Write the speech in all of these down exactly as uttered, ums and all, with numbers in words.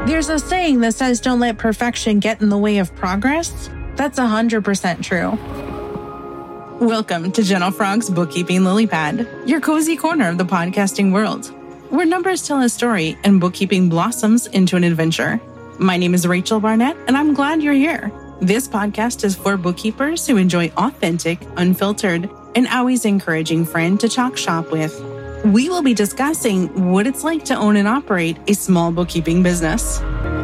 There's a saying that says don't let perfection get in the way of progress. That's one hundred percent true. Welcome to Gentle Frog's Bookkeeping Lily Pad, your cozy corner of the podcasting world, where numbers tell a story and bookkeeping blossoms into an adventure. My name is Rachel Barnett, and I'm glad you're here. This podcast is for bookkeepers who enjoy authentic, unfiltered, and always encouraging friend to talk shop with. We will be discussing what it's like to own and operate a small bookkeeping business.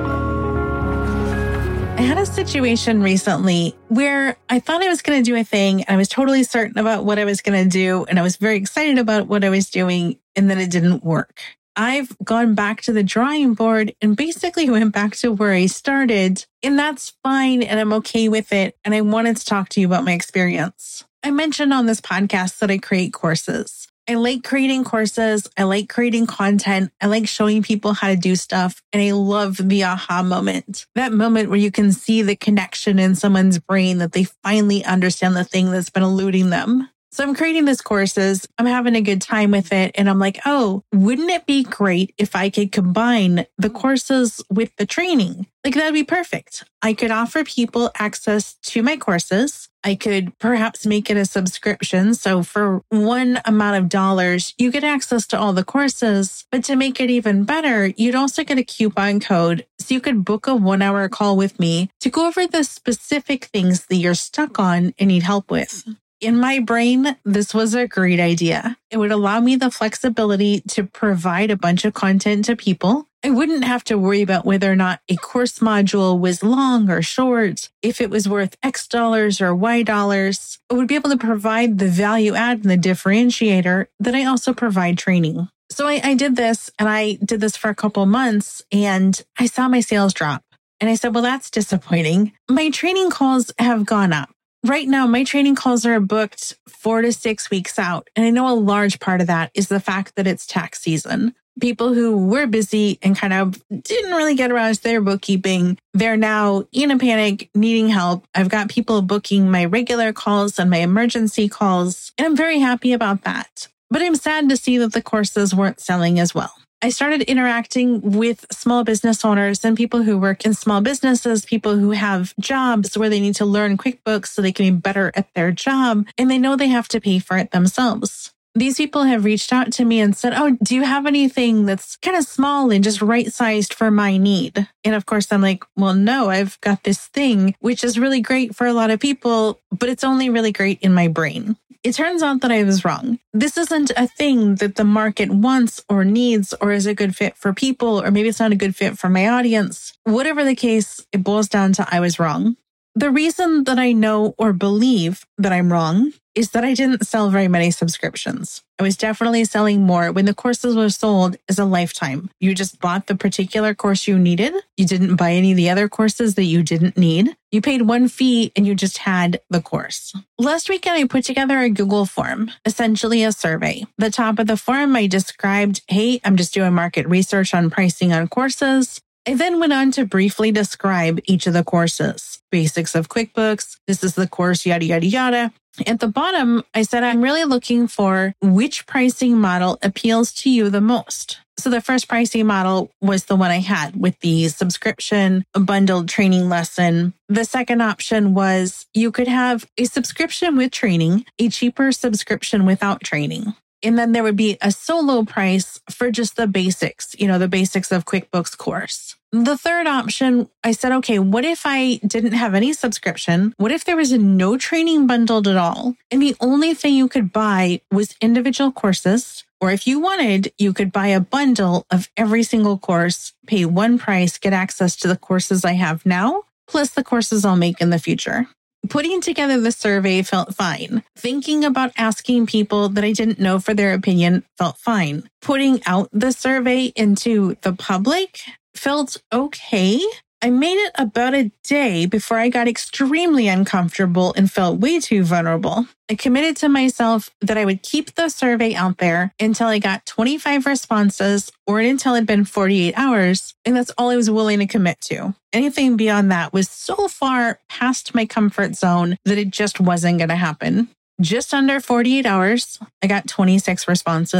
I had a situation recently where I thought I was going to do a thing and I was totally certain about what I was going to do and I was very excited about what I was doing, and then it didn't work. I've gone back to the drawing board and basically went back to where I started, and that's fine and I'm okay with it, and I wanted to talk to you about my experience. I mentioned on this podcast that I create courses. I like creating courses. I like creating content. I like showing people how to do stuff. And I love the aha moment. That moment where you can see the connection in someone's brain that they finally understand the thing that's been eluding them. So I'm creating these courses. I'm having a good time with it. And I'm like, oh, wouldn't it be great if I could combine the courses with the training? Like, that'd be perfect. I could offer people access to my courses. I could perhaps make it a subscription. So for one amount of dollars, you get access to all the courses. But to make it even better, you'd also get a coupon code. So you could book a one hour call with me to go over the specific things that you're stuck on and need help with. In my brain, this was a great idea. It would allow me the flexibility to provide a bunch of content to people. I wouldn't have to worry about whether or not a course module was long or short, if it was worth X dollars or Y dollars. I would be able to provide the value add and the differentiator that I also provide training. So I, I did this and I did this for a couple months and I saw my sales drop. And I said, well, that's disappointing. My training calls have gone up. Right now, my training calls are booked four to six weeks out. And I know a large part of that is the fact that it's tax season. People who were busy and kind of didn't really get around to their bookkeeping, they're now in a panic, needing help. I've got people booking my regular calls and my emergency calls, and I'm very happy about that. But I'm sad to see that the courses weren't selling as well. I started interacting with small business owners and people who work in small businesses, people who have jobs where they need to learn QuickBooks so they can be better at their job, and they know they have to pay for it themselves. These people have reached out to me and said, oh, do you have anything that's kind of small and just right-sized for my need? And of course, I'm like, well, no, I've got this thing, which is really great for a lot of people, but it's only really great in my brain. It turns out that I was wrong. This isn't a thing that the market wants or needs or is a good fit for people, or maybe it's not a good fit for my audience. Whatever the case, it boils down to I was wrong. The reason that I know or believe that I'm wrong is that I didn't sell very many subscriptions. I was definitely selling more when the courses were sold as a lifetime. You just bought the particular course you needed. You didn't buy any of the other courses that you didn't need. You paid one fee and you just had the course. Last weekend, I put together a Google form, essentially a survey. The top of the form, I described, hey, I'm just doing market research on pricing on courses. I then went on to briefly describe each of the courses. Basics of QuickBooks. This is the course, yada, yada, yada. At the bottom, I said, I'm really looking for which pricing model appeals to you the most. So the first pricing model was the one I had with the subscription, a bundled training lesson. The second option was you could have a subscription with training, a cheaper subscription without training. And then there would be a solo price for just the basics, you know, the basics of QuickBooks course. The third option, I said, okay, what if I didn't have any subscription? What if there was no training bundled at all? And the only thing you could buy was individual courses. Or if you wanted, you could buy a bundle of every single course, pay one price, get access to the courses I have now, plus the courses I'll make in the future. Putting together the survey felt fine. Thinking about asking people that I didn't know for their opinion felt fine. Putting out the survey into the public felt okay. I made it about a day before I got extremely uncomfortable and felt way too vulnerable. I committed to myself that I would keep the survey out there until I got twenty-five responses or until it'd been forty-eight hours, and that's all I was willing to commit to. Anything beyond that was so far past my comfort zone that it just wasn't going to happen. Just under forty-eight hours, I got twenty-six responses.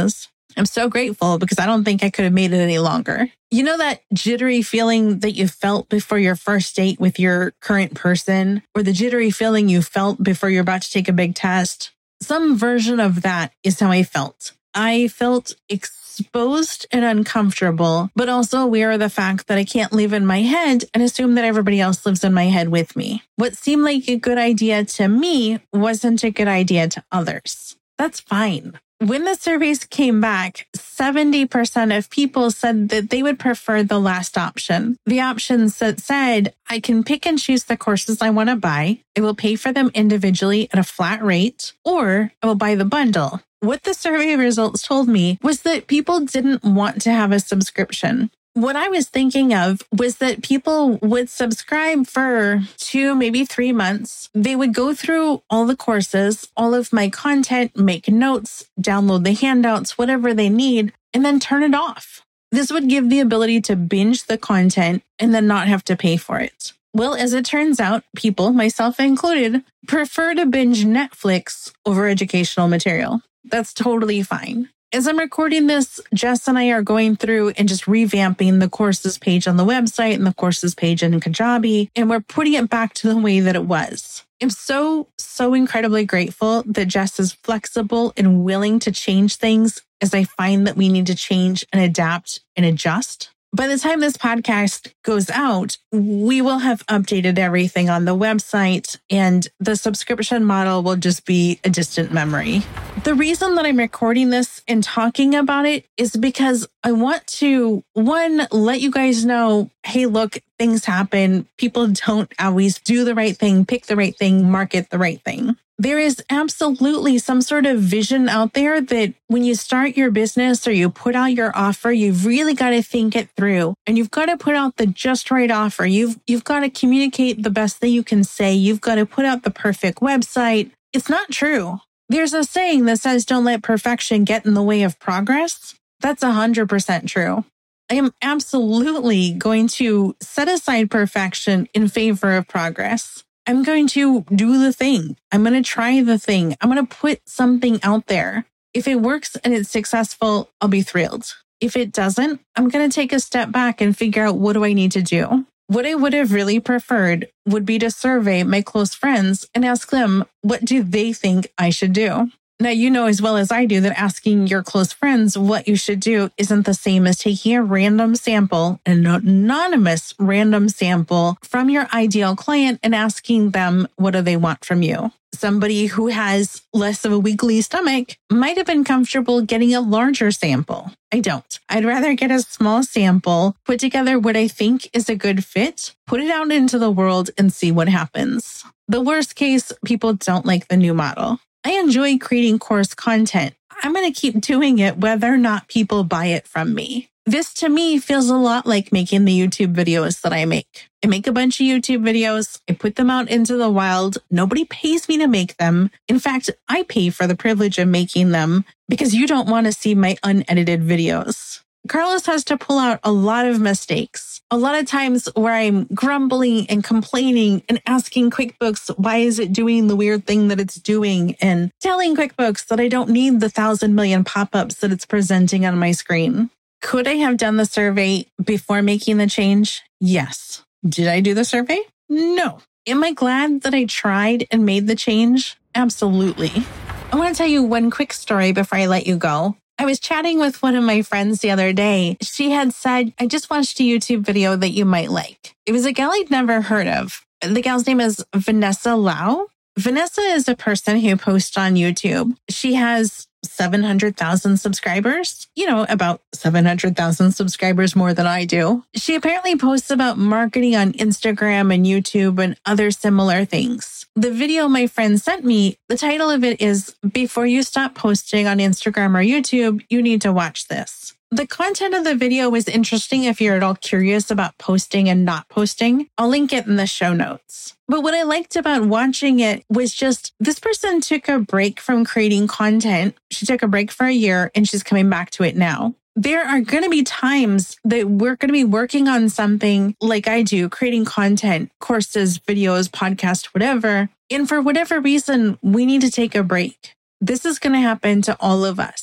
I'm so grateful because I don't think I could have made it any longer. You know that jittery feeling that you felt before your first date with your current person, or the jittery feeling you felt before you're about to take a big test? Some version of that is how I felt. I felt exposed and uncomfortable, but also aware of the fact that I can't live in my head and assume that everybody else lives in my head with me. What seemed like a good idea to me wasn't a good idea to others. That's fine. When the surveys came back, seventy percent of people said that they would prefer the last option. The options that said, I can pick and choose the courses I want to buy. I will pay for them individually at a flat rate, or I will buy the bundle. What the survey results told me was that people didn't want to have a subscription. What I was thinking of was that people would subscribe for two, maybe three months. They would go through all the courses, all of my content, make notes, download the handouts, whatever they need, and then turn it off. This would give the ability to binge the content and then not have to pay for it. Well, as it turns out, people, myself included, prefer to binge Netflix over educational material. That's totally fine. As I'm recording this, Jess and I are going through and just revamping the courses page on the website and the courses page in Kajabi, and we're putting it back to the way that it was. I'm so, so incredibly grateful that Jess is flexible and willing to change things as I find that we need to change and adapt and adjust. By the time this podcast goes out, we will have updated everything on the website, and the subscription model will just be a distant memory. The reason that I'm recording this and talking about it is because I want to, one, let you guys know, hey, look, things happen. People don't always do the right thing, pick the right thing, market the right thing. There is absolutely some sort of vision out there that when you start your business or you put out your offer, you've really got to think it through, and you've got to put out the just right offer. You've, you've got to communicate the best that you can say. You've got to put out the perfect website. It's not true. There's a saying that says, don't let perfection get in the way of progress. That's one hundred percent true. I am absolutely going to set aside perfection in favor of progress. I'm going to do the thing. I'm going to try the thing. I'm going to put something out there. If it works and it's successful, I'll be thrilled. If it doesn't, I'm going to take a step back and figure out, what do I need to do? What I would have really preferred would be to survey my close friends and ask them, what do they think I should do? Now, you know as well as I do that asking your close friends what you should do isn't the same as taking a random sample, an anonymous random sample from your ideal client and asking them, what do they want from you? Somebody who has less of a wiggly stomach might have been comfortable getting a larger sample. I don't. I'd rather get a small sample, put together what I think is a good fit, put it out into the world and see what happens. The worst case, people don't like the new model. I enjoy creating course content. I'm going to keep doing it whether or not people buy it from me. This to me feels a lot like making the YouTube videos that I make. I make a bunch of YouTube videos. I put them out into the wild. Nobody pays me to make them. In fact, I pay for the privilege of making them because you don't want to see my unedited videos. Carlos has to pull out a lot of mistakes. A lot of times where I'm grumbling and complaining and asking QuickBooks, why is it doing the weird thing that it's doing? And telling QuickBooks that I don't need the thousand million pop-ups that it's presenting on my screen. Could I have done the survey before making the change? Yes. Did I do the survey? No. Am I glad that I tried and made the change? Absolutely. I want to tell you one quick story before I let you go. I was chatting with one of my friends the other day. She had said, I just watched a YouTube video that you might like. It was a gal I'd never heard of. The gal's name is Vanessa Lau. Vanessa is a person who posts on YouTube. She has seven hundred thousand subscribers, you know, about seven hundred thousand subscribers more than I do. She apparently posts about marketing on Instagram and YouTube and other similar things. The video my friend sent me, the title of it is, Before You Stop Posting on Instagram or YouTube, You Need to Watch This. The content of the video was interesting if you're at all curious about posting and not posting. I'll link it in the show notes. But what I liked about watching it was just this person took a break from creating content. She took a break for a year and she's coming back to it now. There are going to be times that we're going to be working on something like I do, creating content, courses, videos, podcasts, whatever. And for whatever reason, we need to take a break. This is going to happen to all of us.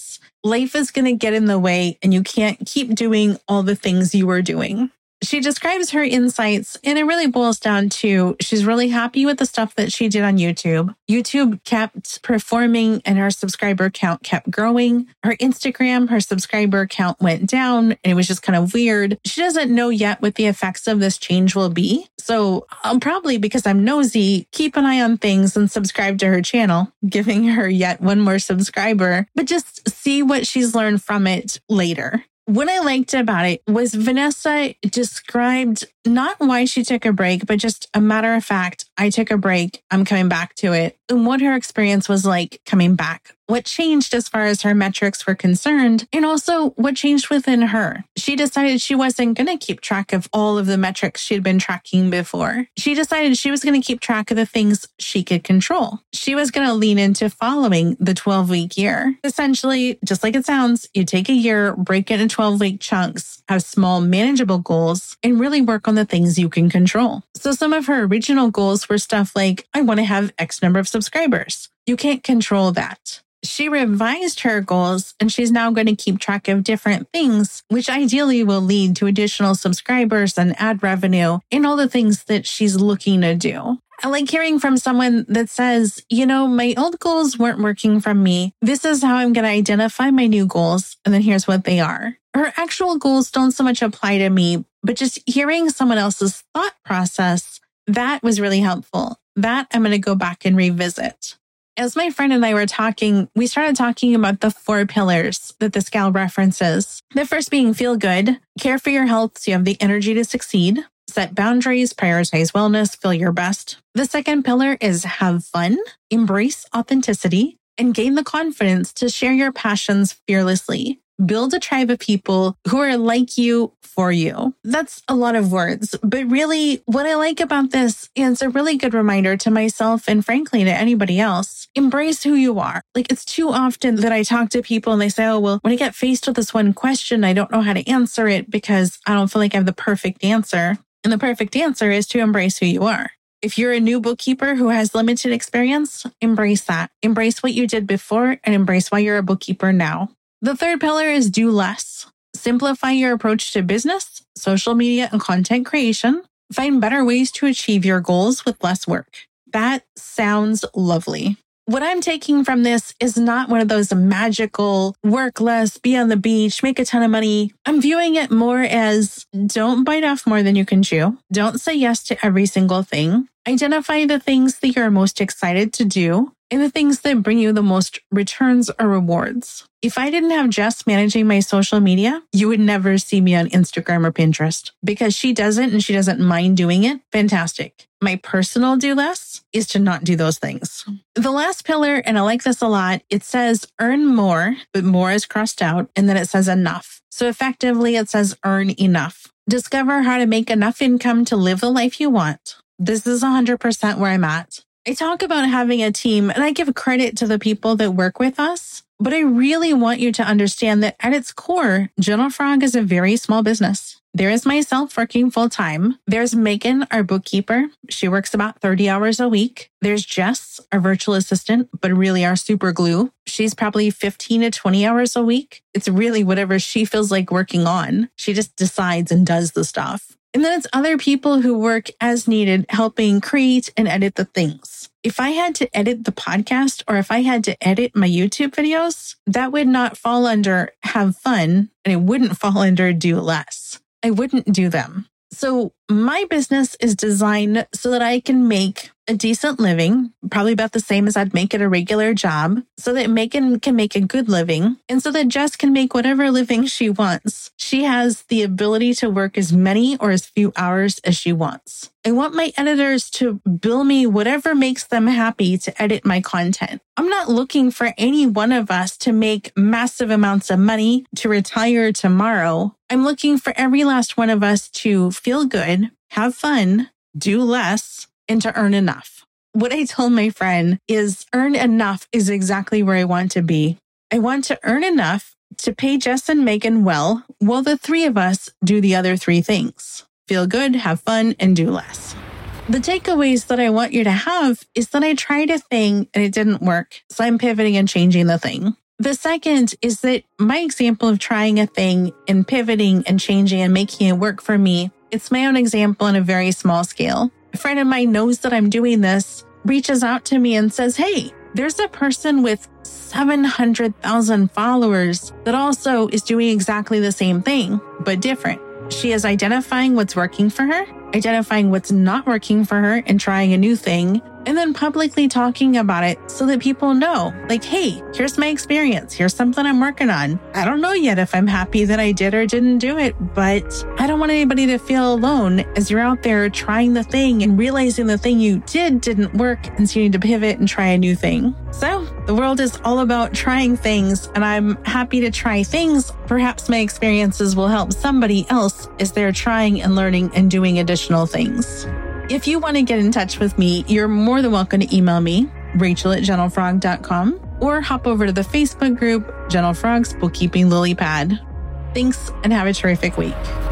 life is going to get in the way and you can't keep doing all the things you were doing. She describes her insights, and it really boils down to she's really happy with the stuff that she did on YouTube. YouTube kept performing and her subscriber count kept growing. Her Instagram, her subscriber count went down, and it was just kind of weird. She doesn't know yet what the effects of this change will be. So I'll probably, because I'm nosy, keep an eye on things and subscribe to her channel, giving her yet one more subscriber, but just see what she's learned from it later. What I liked about it was Vanessa described not why she took a break, but just a matter of fact, I took a break, I'm coming back to it, and what her experience was like coming back. What changed as far as her metrics were concerned, and also what changed within her. She decided she wasn't going to keep track of all of the metrics she'd been tracking before. She decided she was going to keep track of the things she could control. She was going to lean into following the twelve-week year. Essentially, just like it sounds, you take a year, break it into twelve-week chunks, have small, manageable goals, and really work on the things you can control. So some of her original goals were stuff like, I want to have X number of subscribers. You can't control that. She revised her goals, and she's now going to keep track of different things, which ideally will lead to additional subscribers and ad revenue and all the things that she's looking to do. I like hearing from someone that says, you know, my old goals weren't working for me. This is how I'm going to identify my new goals, and then here's what they are. Her actual goals don't so much apply to me, but just hearing someone else's thought process, that was really helpful. That I'm going to go back and revisit. As my friend and I were talking, we started talking about the four pillars that this gal references. The first being feel good, care for your health so you have the energy to succeed, set boundaries, prioritize wellness, feel your best. The second pillar is have fun, embrace authenticity, and gain the confidence to share your passions fearlessly. Build a tribe of people who are like you for you. That's a lot of words, but really what I like about this is a really good reminder to myself and frankly to anybody else. Embrace who you are. Like it's too often that I talk to people and they say, oh, well, when I get faced with this one question, I don't know how to answer it because I don't feel like I have the perfect answer. And the perfect answer is to embrace who you are. If you're a new bookkeeper who has limited experience, embrace that. Embrace what you did before and embrace why you're a bookkeeper now. The third pillar is do less. Simplify your approach to business, social media, and content creation. Find better ways to achieve your goals with less work. That sounds lovely. What I'm taking from this is not one of those magical work less, be on the beach, make a ton of money. I'm viewing it more as don't bite off more than you can chew. Don't say yes to every single thing. Identify the things that you're most excited to do and the things that bring you the most returns or rewards. If I didn't have Jess managing my social media, you would never see me on Instagram or Pinterest because she doesn't and she doesn't mind doing it. Fantastic. My personal do less is to not do those things. The last pillar, and I like this a lot, it says earn more, but more is crossed out, and then it says enough. So effectively, it says earn enough. Discover how to make enough income to live the life you want. This is one hundred percent where I'm at. I talk about having a team, and I give credit to the people that work with us, but I really want you to understand that at its core, Gentle Frog is a very small business. There is myself working full time. There's Megan, our bookkeeper. She works about thirty hours a week. There's Jess, our virtual assistant, but really our super glue. She's probably fifteen to twenty hours a week. It's really whatever she feels like working on. She just decides and does the stuff. And then it's other people who work as needed, helping create and edit the things. If I had to edit the podcast or if I had to edit my YouTube videos, that would not fall under have fun and it wouldn't fall under do less. I wouldn't do them. So my business is designed so that I can make a decent living, probably about the same as I'd make at a regular job, so that Megan can make a good living, and so that Jess can make whatever living she wants. She has the ability to work as many or as few hours as she wants. I want my editors to bill me whatever makes them happy to edit my content. I'm not looking for any one of us to make massive amounts of money to retire tomorrow. I'm looking for every last one of us to feel good, have fun, do less, and to earn enough. What I told my friend is earn enough is exactly where I want to be. I want to earn enough to pay Jess and Megan well, while the three of us do the other three things. Feel good, have fun, and do less. The takeaways that I want you to have is that I tried a thing and it didn't work, so I'm pivoting and changing the thing. The second is that my example of trying a thing and pivoting and changing and making it work for me, it's my own example on a very small scale. A friend of mine knows that I'm doing this, reaches out to me and says, hey, there's a person with seven hundred thousand followers that also is doing exactly the same thing, but different. She is identifying what's working for her, identifying what's not working for her and trying a new thing, and then publicly talking about it so that people know, like, hey, here's my experience. Here's something I'm working on. I don't know yet if I'm happy that I did or didn't do it, but I don't want anybody to feel alone as you're out there trying the thing and realizing the thing you did didn't work, and so you need to pivot and try a new thing. So the world is all about trying things, and I'm happy to try things. Perhaps my experiences will help somebody else as they're trying and learning and doing additional things. If you want to get in touch with me, you're more than welcome to email me, Rachel at gentle frog dot com, or hop over to the Facebook group, Gentle Frogs Bookkeeping Lily Pad. Thanks and have a terrific week.